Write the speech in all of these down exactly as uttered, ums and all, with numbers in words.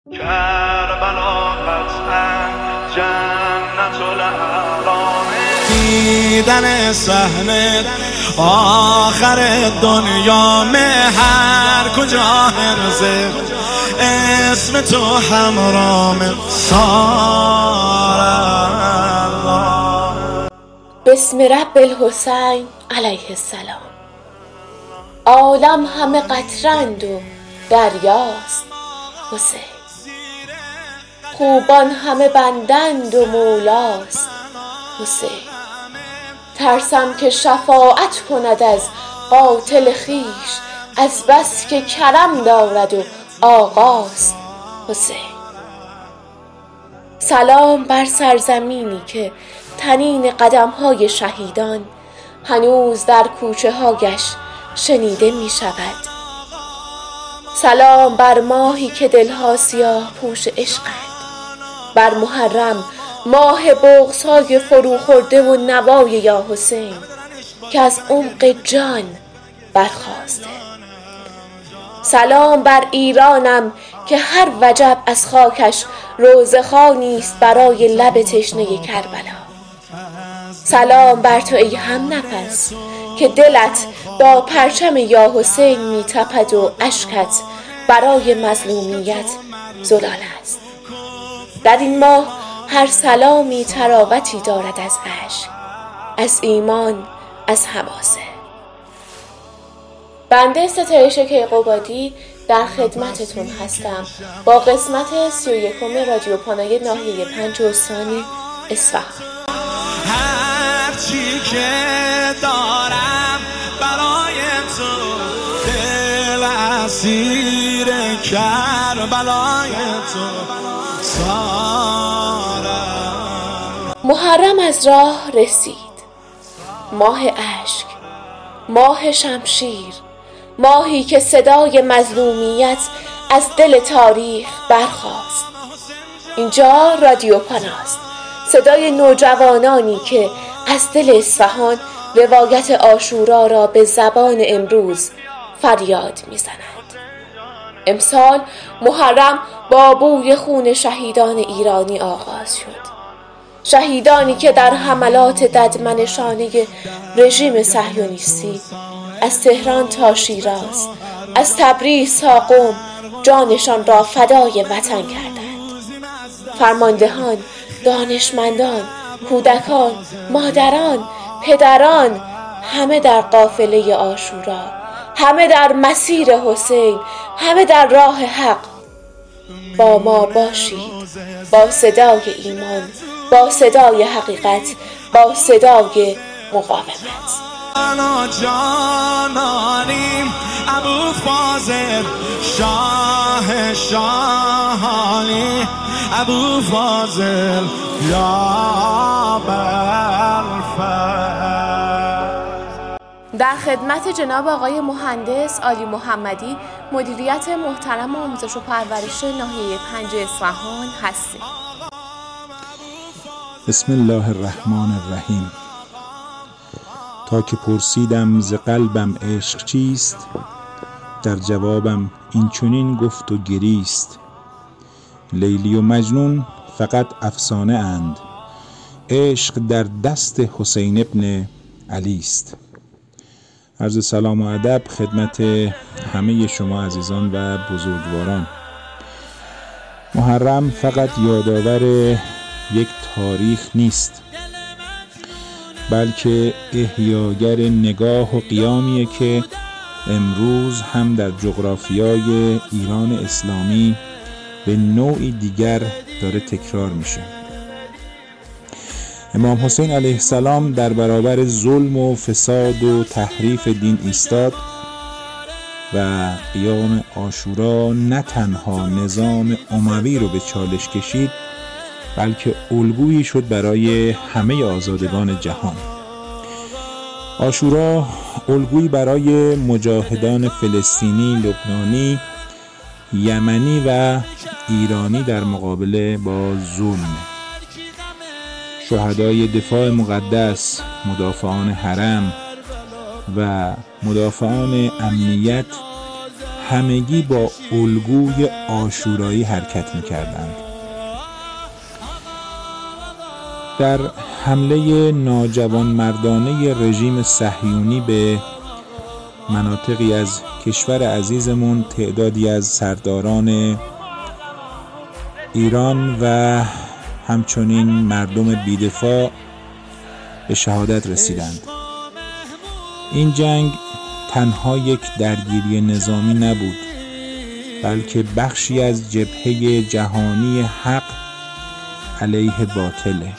کربلا قطعا جنت الاعلام، دیدن صحنه آخر دنیا هر کجا هرزه اسم تو همرام سار الله. بسم رب الحسین علیه السلام. عالم همه قطرند و دریاست حسین، خوبان همه بندند و مولاست حسین. ترسم که شفاعت کند از قاتل خویش، از بس که کرم دارد و آقاست حسین. سلام بر سرزمینی که طنین قدم‌های شهیدان هنوز در کوچه هایش شنیده می شود. سلام بر ماهی که دلها سیاه پوش عشقند، بر محرم ماه بغض‌های فرو خورده و نوای یا حسین که از عمق جان برخاسته. سلام بر ایرانم که هر وجب از خاکش روزخوانی است برای لب تشنه کربلا. سلام بر تو ای هم نفس که دلت با پرچم یا حسین می تپد و اشکت برای مظلومیت زلال است. در این ماه هر سلامی تراوتی دارد از اشک، از ایمان، از حماسه. بنده ستایش کیقوبادی در خدمتتون هستم با قسمت سی و یکم رادیو پانای ناحیه پنج استان اصفهان. هرچی که دارم برای تو، دل اسیر کربلای تو سارم. محرم از راه رسید، ماه اشک، ماه شمشیر، ماهی که صدای مظلومیت از دل تاریخ برخاست. اینجا رادیو پاناست، صدای نوجوانانی که از دل اصفهان روایت عاشورا را به زبان امروز فریاد می‌زنند. امسال محرم با بوی خون شهیدان ایرانی آغاز شد. شهیدانی که در حملات ددمنشانه رژیم صهیونیستی از تهران تا شیراز، از تبریز تا قم جانشان را فدای وطن کردند. فرماندهان، دانشمندان، کودکان، مادران، پدران، همه در قافله عاشورا، همه در مسیر حسین، همه در راه حق. با ما باشید، با صدای ایمان، با صدای حقیقت، با صدای مقاومت. انا جانانیم ابو فاضل شاه شاهانی، ابو فاضل یا بالفضل. در خدمت جناب آقای مهندس علی محمدی، مدیریت محترم آموزش و پرورش ناحیه پنج اصفهان هستیم. بسم الله الرحمن الرحیم. تا که پرسیدم ز قلبم عشق چیست، در جوابم این چنین گفت و گریست. لیلی و مجنون فقط افسانه اند، عشق در دست حسین ابن علی است. عرض سلام و ادب خدمت همه شما عزیزان و بزرگواران. محرم فقط یادآور یک تاریخ نیست، بلکه احیاگر نگاه و قیامیه که امروز هم در جغرافیای ایران اسلامی به نوعی دیگر داره تکرار میشه. امام حسین علیه السلام در برابر ظلم و فساد و تحریف دین ایستاد و قیام عاشورا نه تنها نظام اموی رو به چالش کشید، بلکه الگویی شد برای همه آزادگان جهان. عاشورا الگویی برای مجاهدان فلسطینی، لبنانی، یمنی و ایرانی در مقابله با ظلم. شهدای دفاع مقدس، مدافعان حرم و مدافعان امنیت همگی با الگوی عاشورایی حرکت می‌کردند. در حمله ناجوانمردانه رژیم صهیونی به مناطقی از کشور عزیزمون تعدادی از سرداران ایران و همچنین مردم بی‌دفاع به شهادت رسیدند. این جنگ تنها یک درگیری نظامی نبود، بلکه بخشی از جبهه جهانی حق علیه باطله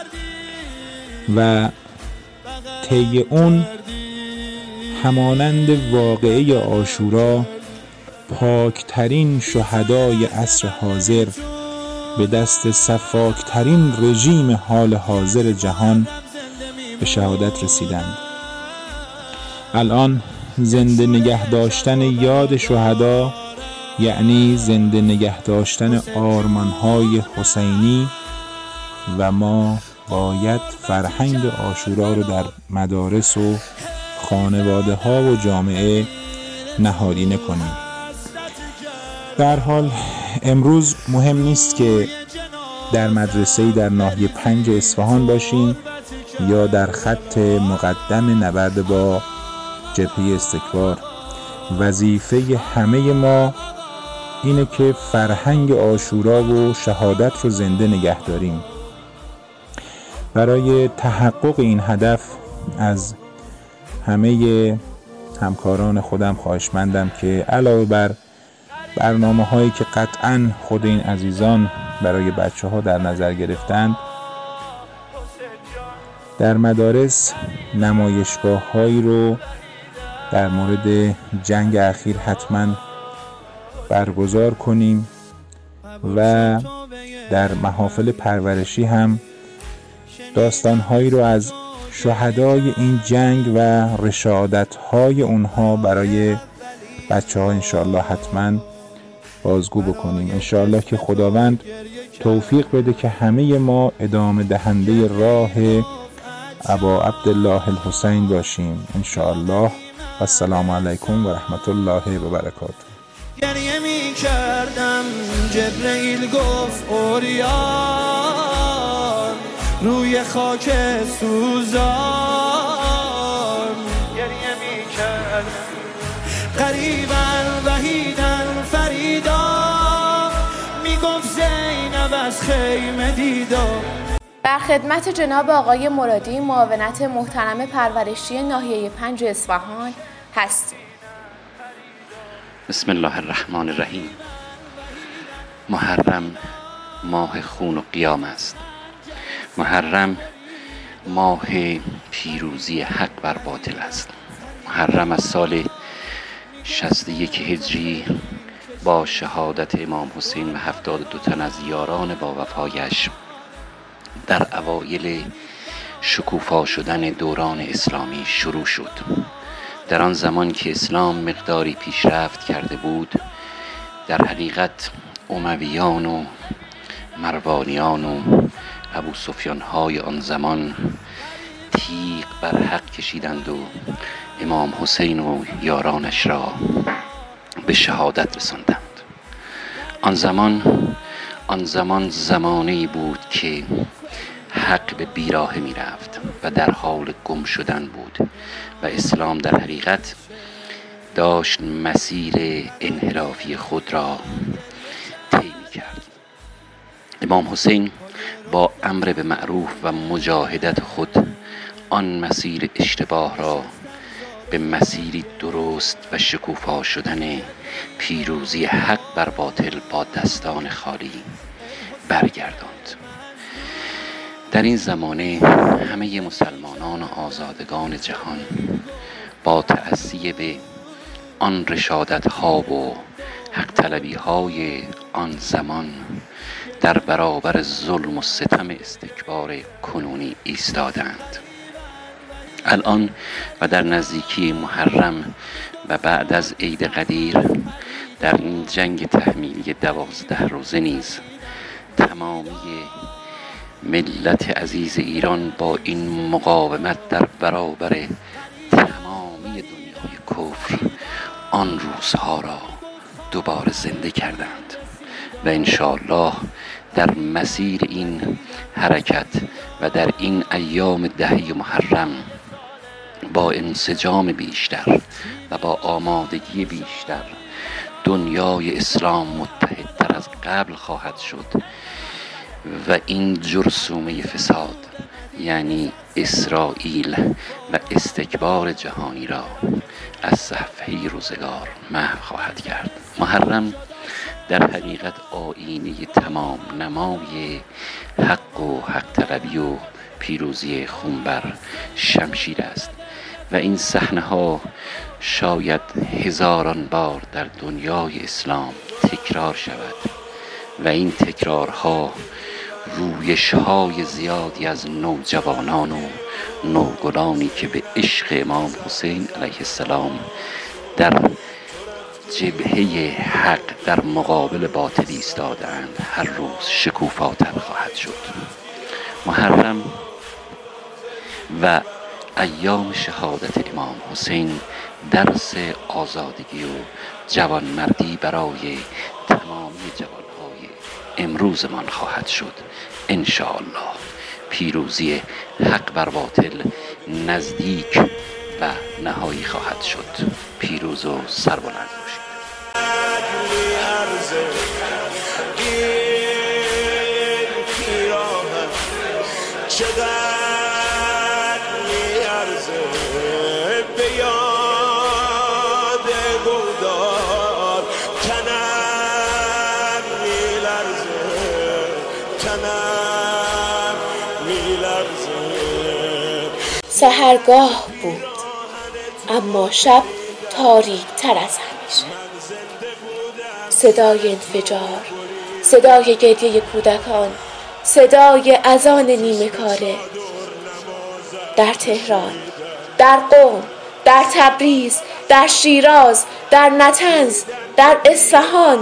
و طی اون همانند واقعه عاشورا پاکترین شهدای عصر حاضر به دست سفاکترین رژیم حال حاضر جهان به شهادت رسیدند. الان زنده نگه داشتن یاد شهدا یعنی زنده نگه داشتن آرمان‌های حسینی و ما باید فرهنگ عاشورا رو در مدارس و خانواده ها و جامعه نهادینه کنیم. در حال امروز مهم نیست که در مدرسه‌ای در ناحیه پنج اصفهان باشیم یا در خط مقدم نبرد با جبهه استکبار. وظیفه همه ما اینه که فرهنگ عاشورا و شهادت رو زنده نگه داریم. برای تحقق این هدف از همه همکاران خودم خواهشمندم که علاوه بر برنامه هایی که قطعاً خود این عزیزان برای بچه ها در نظر گرفتند، در مدارس نمایشگاه هایی رو در مورد جنگ اخیر حتما برگزار کنیم و در محافل پرورشی هم داستان هایی رو از شهدای این جنگ و رشادت های اونها برای بچه ها انشاءالله حتما بازگو بکنیم. انشاءالله که خداوند توفیق بده که همه ما ادامه دهنده راه ابا عبدالله الحسین باشیم انشاءالله. و السلام علیکم و رحمت الله و برکاته. گریه می کردم جبرئیل گفت اوریان روی خاک سوزان، گریه می کردم قریبا وحیدا فریدا می گفت زینب از خیمه دیدا. بر خدمت جناب آقای مرادی معاونت محترم پرورشی ناحیه پنج اصفهان هستیم. بسم الله الرحمن الرحیم. محرم ماه خون و قیام است. محرم ماه پیروزی حق بر باطل است. محرم از سال شصت و یک هجری با شهادت امام حسین و هفتاد و دو تن از یاران با وفایش در اوایل شکوفا شدن دوران اسلامی شروع شد. در آن زمان که اسلام مقداری پیشرفت کرده بود، در حقیقت امویان و مروانیان و ابو سفیان های آن زمان تیغ بر حق کشیدند و امام حسین و یارانش را به شهادت رساندند. آن زمان آن زمان زمانی بود که حق به بیراهه می رفت و در حال گم شدن بود و اسلام در حقیقت داشت مسیر انحرافی خود را طی می کرد. امام حسین با امر به معروف و مجاهدت خود آن مسیر اشتباه را به مسیری درست و شکوفا شدن پیروزی حق بر باطل با دستان خالی برگرداند. در این زمانه همه مسلمانان و آزادگان جهان با تأسی به آن رشادت ها و حق طلبی های آن زمان در برابر ظلم و ستم استکبار کنونی ایستادند. الان و در نزدیکی محرم و بعد از عید قدیر در این جنگ تحمیلی دوازده روزه نیز تمامی ملت عزیز ایران با این مقاومت در برابر تمامی دنیای کفر آن روزها را دوباره زنده کردند و انشاءالله در مسیر این حرکت و در این ایام دهه محرم با انسجام بیشتر و با آمادگی بیشتر دنیای اسلام متحدتر از قبل خواهد شد و این جرثومه فساد یعنی اسرائیل و استکبار جهانی را از صفحه روزگار محو خواهد کرد. محرم در حقیقت آیینه تمام نمای حق و حق طلبی و پیروزی خونبر شمشیر است و این صحنه ها شاید هزاران بار در دنیای اسلام تکرار شود و این تکرارها رویش های زیادی از نوجوانان و نوگلانی که به عشق امام حسین علیه السلام در جبهه حق در مقابل باطل ایستادند هر روز شکوفاتر خواهد شد. محرم و ایام شهادت امام حسین درس آزادگی و جوانمردی برای تمامی جوانهای امروزمان خواهد شد. انشاءالله پیروزی حق بر باطل نزدیک و نهایی خواهد شد. پیروز و سربلند باشید. سحرگاه بود اما شب تاریک تر از همیشه. صدای انفجار، صدای گریه کودکان، صدای اذان نیمه کاره. در تهران، در قم، در تبریز، در شیراز، در نطنز، در اصفهان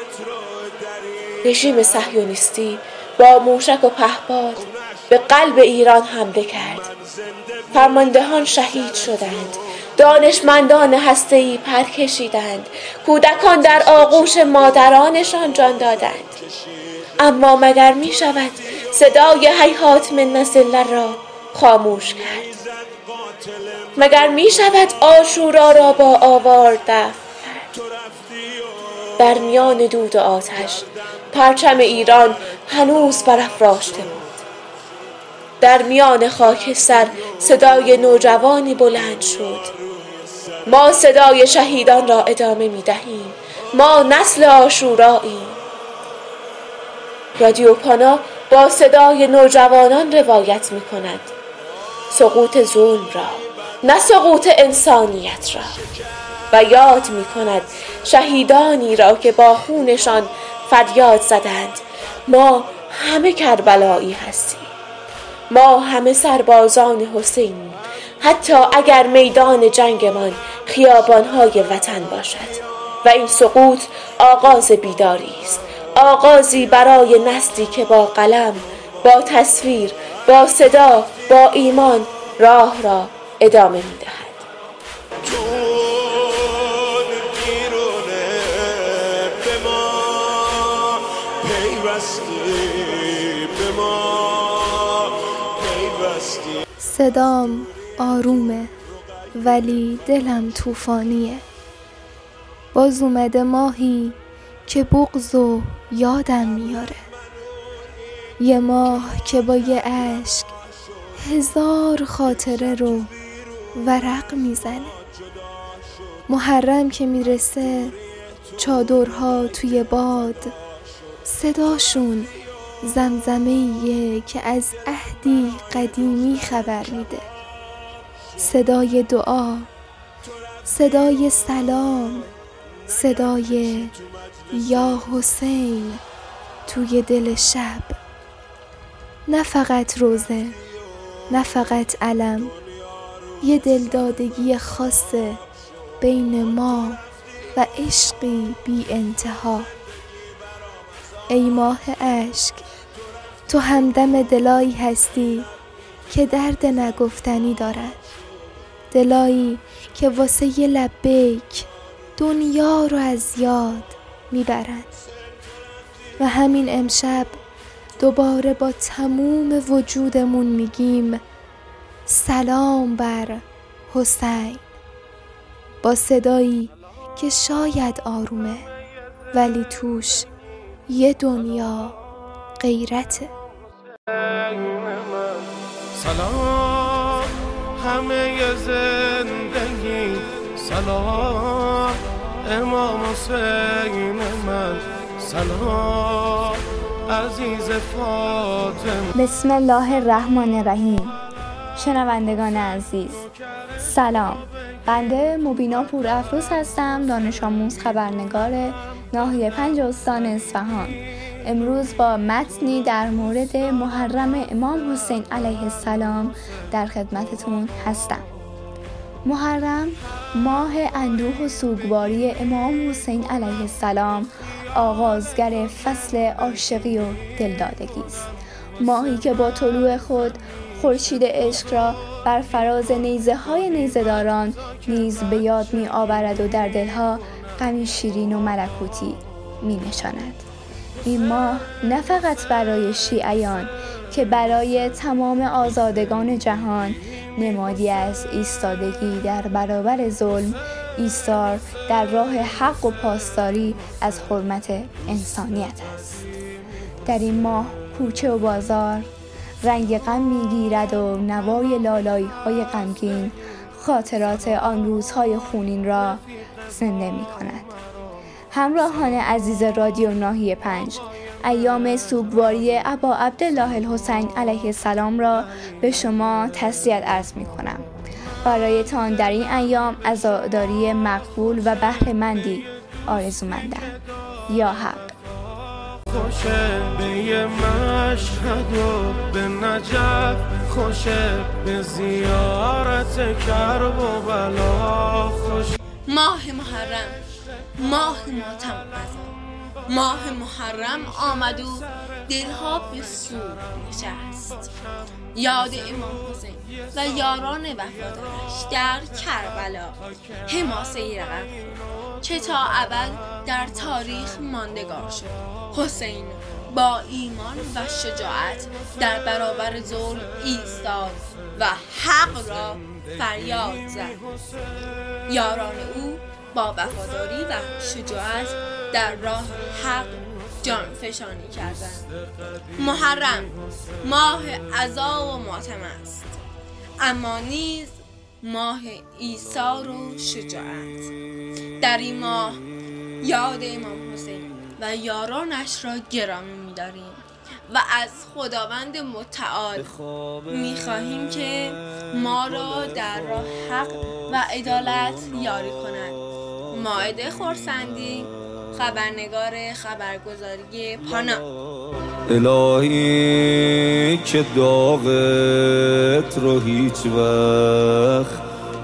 رژیم صهیونیستی با موشک و پهپاد به قلب ایران حمله کرد. فرماندهان شهید شدند، دانشمندان هسته‌ای پر کشیدند، کودکان در آغوش مادرانشان جان دادند. اما مگر می شود صدای هیهات من نصرالله را خاموش کرد؟ مگر می شود عاشورا را با آوار دفن کرد؟ در میان دود و آتش پرچم ایران هنوز برافراشته بود. در میان خاکستر صدای نوجوانی بلند شد: ما صدای شهیدان را ادامه می دهیم، ما نسل عاشوراییم. رادیو پانا با صدای نوجوانان روایت می کند سقوط ظلم را، نه سقوط انسانیت را، و یاد می کند شهیدانی را که با خونشان فریاد زدند: ما همه کربلایی هستیم، ما همه سربازان حسینیم، حتی اگر میدان جنگمان خیابانهای وطن باشد. و این سقوط آغاز بیداری است، آغازی برای نسلی که با قلم، با تصویر، با صدا، با ایمان راه را ادامه می‌دهد. صدام آرومه ولی دلم طوفانیه. باز اومده ماهی که بغض و یادم میاره، یه ماه که با یه اشک هزار خاطره رو ورق میزنه. محرم که میرسه چادرها توی باد، صداشون زمزمه‌ایه که از عهدی قدیمی خبر میده. صدای دعا، صدای سلام، صدای یا حسین توی دل شب. نه فقط روزه، نه فقط علم، یه دلدادگی خاصه بین ما و عشقی بی انتها. ای ماه اشک، تو همدم دلایی هستی که درد نگفتنی دارد، دلایی که واسه یه لبیک دنیا رو از یاد میبرند. و همین امشب دوباره با تموم وجودمون میگیم سلام بر حسین، با صدایی که شاید آرومه ولی توش یه دنیا غیرته. سلام همه زندگی، سلام امام حسین من، سلام عزیز فاطمه. بسم الله الرحمن الرحیم. شنوندگان عزیز سلام، بنده مبینا پورافروز هستم، دانش آموز خبرنگار ناحیه پنج استان اصفهان. امروز با متنی در مورد محرم امام حسین علیه السلام در خدمتتون هستم. محرم ماه اندوه و سوگواری امام حسین علیه السلام، آغازگر فصل عاشقی و دلدادگی است. ماهی که با طلوع خود خورشید عشق را بر فراز نیزه های نیزه‌داران نیز به یاد می آورد و در دلها غمی شیرین و ملکوتی می نشاند. این ماه نه فقط برای شیعیان که برای تمام آزادگان جهان نمادی از ایستادگی در برابر ظلم، ایثار در راه حق و پاسداری از حرمت انسانیت است. در این ماه کوچه و بازار رنگ غم میگیرد و نوای لالایی های غمگین خاطرات آن روزهای خونین را زنده می کند. همراهان عزیز رادیو ناحیه پنج، ایام سوگواری ابا عبدالله الحسین علیه السلام را به شما تسلیت عرض می کنم. برایتان در این ایام عزاداری مقبول و بهره‌مندی آرزومندم. یا حق. خوشه به مشهد و به نجف، خوشه به زیارت کرب و بلا. خوش ماه محرم، ماه ماتم قضا، ماه محرم آمد و دلها به سوگ نشست. یاد امام حسین و یاران وفادارش در کربلا حماسه‌ای رقم خورد که تا ابد در تاریخ ماندگار شد. حسین با ایمان و شجاعت در برابر ظلم ایستاد و حق را فریاد زد. یاران او با وفاداری و شجاعت در راه حق جان فشانی کردند. محرم ماه عزا و ماتم است، اما نیز ماه ایثار و شجاعت. در این ماه یاد امام حسین و یارانش را گرامی می‌داریم و از خداوند متعال می‌خواهیم که ما را در راه حق و عدالت یاری کند. مائده خرسندی، خبرنگار خبرگزاری پانا. الهی که داغت رو هیچ وقت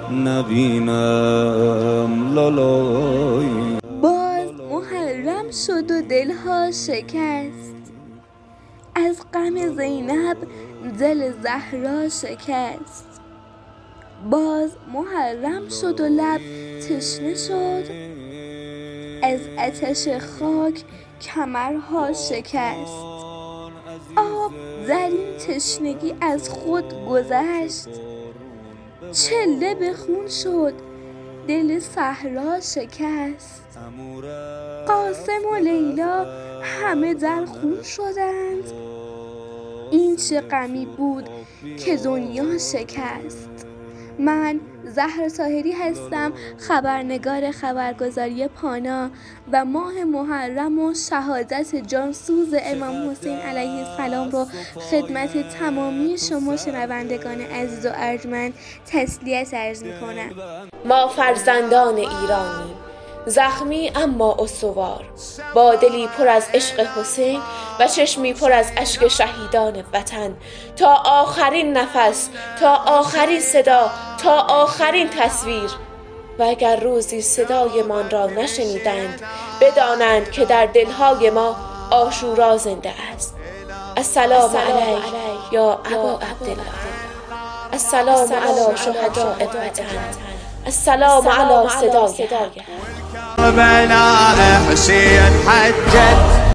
نبینم لالای. باز محرم شد و دلها شکست، از غم زینب دل زهرا شکست. باز محرم شد و لب تشنه شد، از آتش خاک کمرها شکست. آب در این تشنگی از خود گذشت، چله به خون شد دل صحرا شکست. قاسم و لیلا همه در خون شدند، این چه غمی بود که دنیا شکست. من زهرا طاهری هستم، خبرنگار خبرگزاری پانا و ماه محرم و شهادت جانسوز امام حسین علیه السلام رو خدمت تمامی شما شنوندگان عزیز و ارجمند تسلیت عرض می‌کنم. ما فرزندان ایرانیم، زخمی اما استوار، با دلی پر از عشق حسین و چشمی پر از اشک شهیدان وطن، تا آخرین نفس، تا آخرین صدا، تا آخرین تصویر. و اگر روزی صدایمان را نشنیدند، بدانند که در دلهای ما عاشورا زنده است. السلام علیک یا ابا عبدالله، السلام علی شهداء وطن، السلام علی صدای حق. بناء حسين حجت